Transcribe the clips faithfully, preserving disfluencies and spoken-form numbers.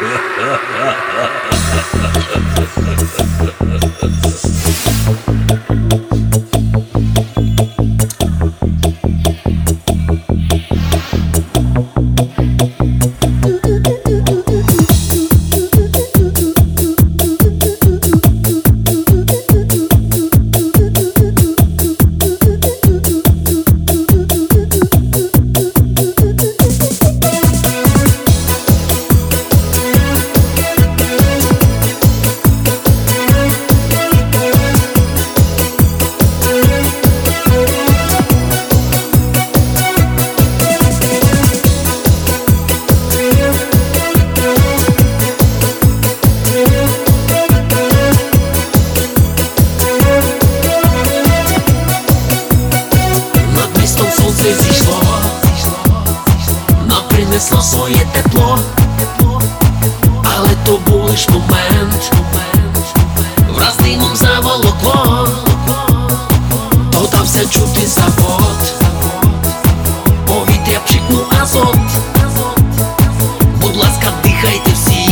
Принесло своє тепло, але то був лиш момент, враз димом заволокло, додався чути завод, повітря пшикнув азот. Будь ласка, дихайте всі,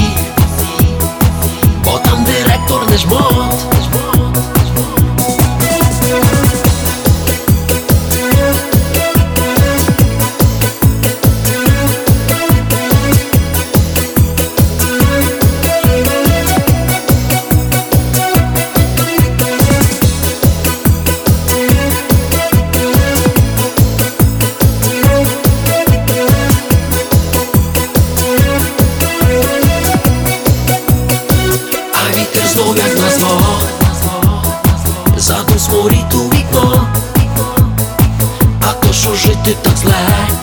бо там директор не жмот. Знов як назло, задум сморить у вікно, а то що жити так зле,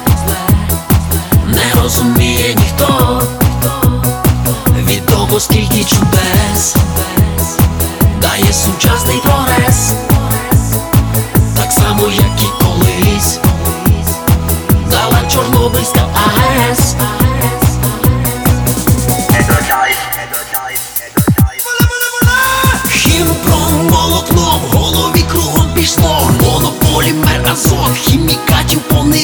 не розуміє ніхто. Відомо скільки чудес дає сучасний прогрес, так само як і колись дала Чорнобильська АЕС. Хімпромолокно в голові кругом пішло, монополімер, азот, хімікатів повний